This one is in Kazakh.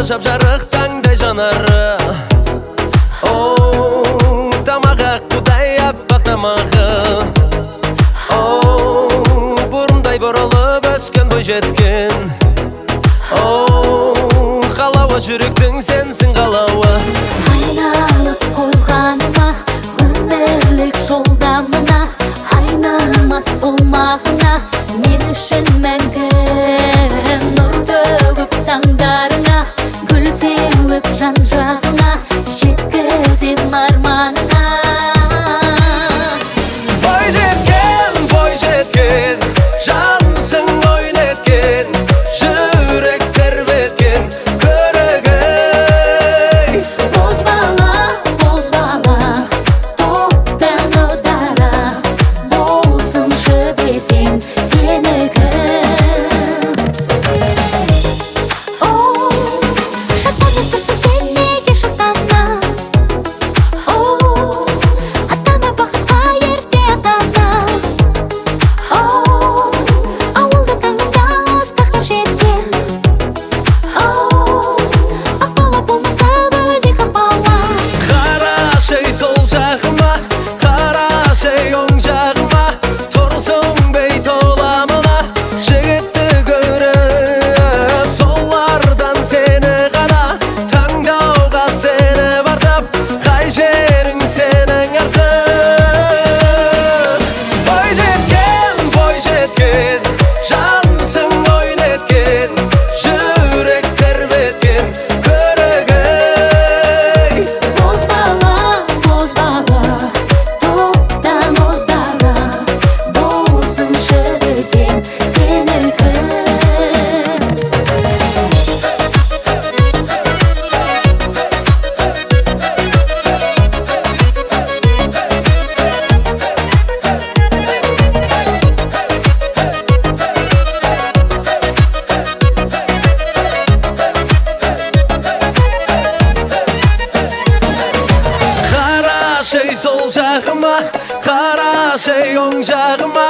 жап-жарық таңдай жанары. Оу, тамағы қудай аппақ тамағы. Оу, бұрымдай бұрылып өскен бой жеткен. Оу, қалауы жүректің сенсің қалауы. Айналып қойғаныма, өмірлік жолдамына, айналмас болмағына, мен үшін мәңгі. Нұр төгіп таңдарыңа, гүл сеуіп жан-жағыңа, жеткізем арманыңа. Бой жеткен, жансың ойнеткен, жүрек тербеткен көрігей. Бозбала, топтан оздара, болсыншы десең сенікі. Шаттанып тұрсың сен неге шаттана? Атана бақытқа ерте атана. Ауылдың таңында ыстықтық жеткен. Ақбала болмаса бөлек ақбала. Қарашай сол жағыма, қарашай оң жағыма, тұрсың бей толамына, жігітті көріп, солардан сені ғана таңдауға сені бардап, қай жерің сенің артық. Бой жеткен, жансың ойнеткен, жүрек тербеткен көрігей. Бозбала, топтан оздара, болсыншы десең сенікі. Қарашай сол жағыма, қарашай оң жағыма,